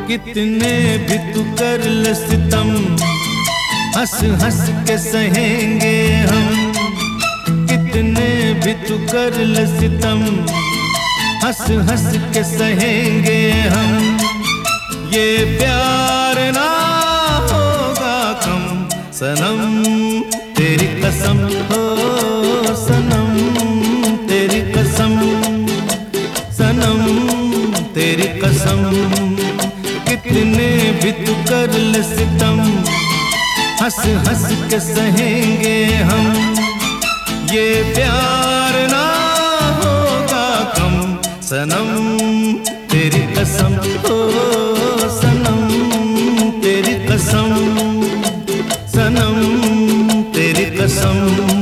कितने भी तू कर ले सितम, हंस हंस के सहेंगे हम। कितने भी तू कर ले सितम, हंस हंस के सहेंगे हम। ये प्यार ना होगा कम सनम, तेरी कसम हो सनम, तेरी कसम सनम, तेरी कसम। कितने भी तू कर ले सितम, हंस हंस के सहेंगे हम। ये प्यार ना होगा कम सनम, तेरी कसम हो सनम, तेरी कसम सनम, तेरी कसम।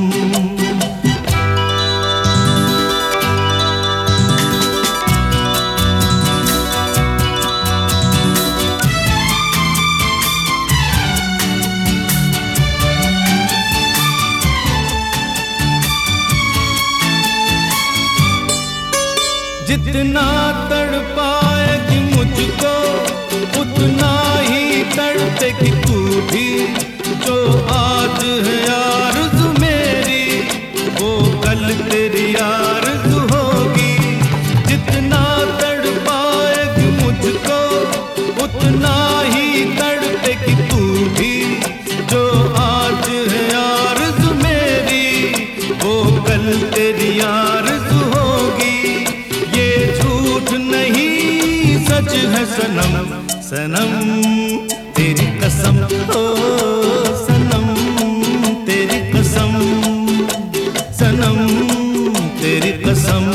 जितना तड़पाएगी मुझको उतना ही तड़पेगी तू भी। जो आज है आरज़ू मेरी वो कल तेरी आरज़ू होगी। जितना तड़पाएगी मुझको उतना ही तड़पेगी तू भी। जो आज है आरज़ू मेरी वो कल तेरी आरज़ू होगी। सच है सनम सनम, तेरी कसम ओ सनम, तेरी कसम सनम, तेरी कसम।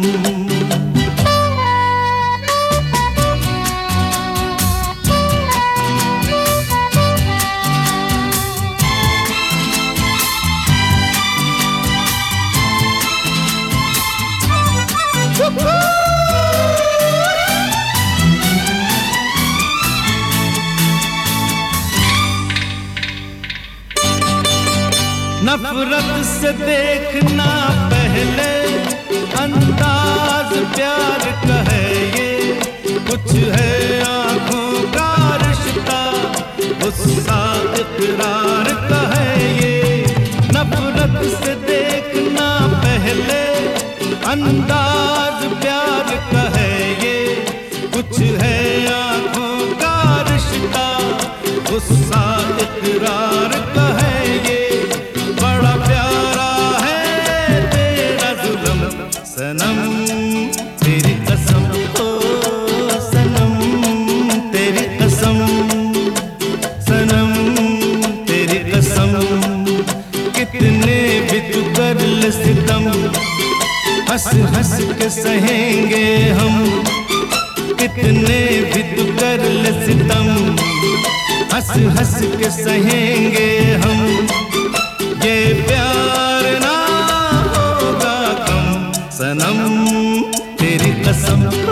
नफरत से देखना पहले अंदाज प्यार का है ये। कुछ है आँखों का रिश्ता, गुस्सा इकरार का है ये। नफरत से देखना पहले अंदाज प्यार का है ये। कुछ है आँखों का रिश्ता, गुस्सा इकरार का है ये। बड़ा प्यारा है तेरा जुल्म सनम, तेरी कसम ओ सनम, तेरी कसम सनम, तेरी कसम। कितने भी तू कर ले सितम, हंस हंस के सहेंगे हम। कितने भी तू कर ले सितम, हंस हंस के सहेंगे हम। ये प्यार ना होगा कम सनम, तेरी कसम।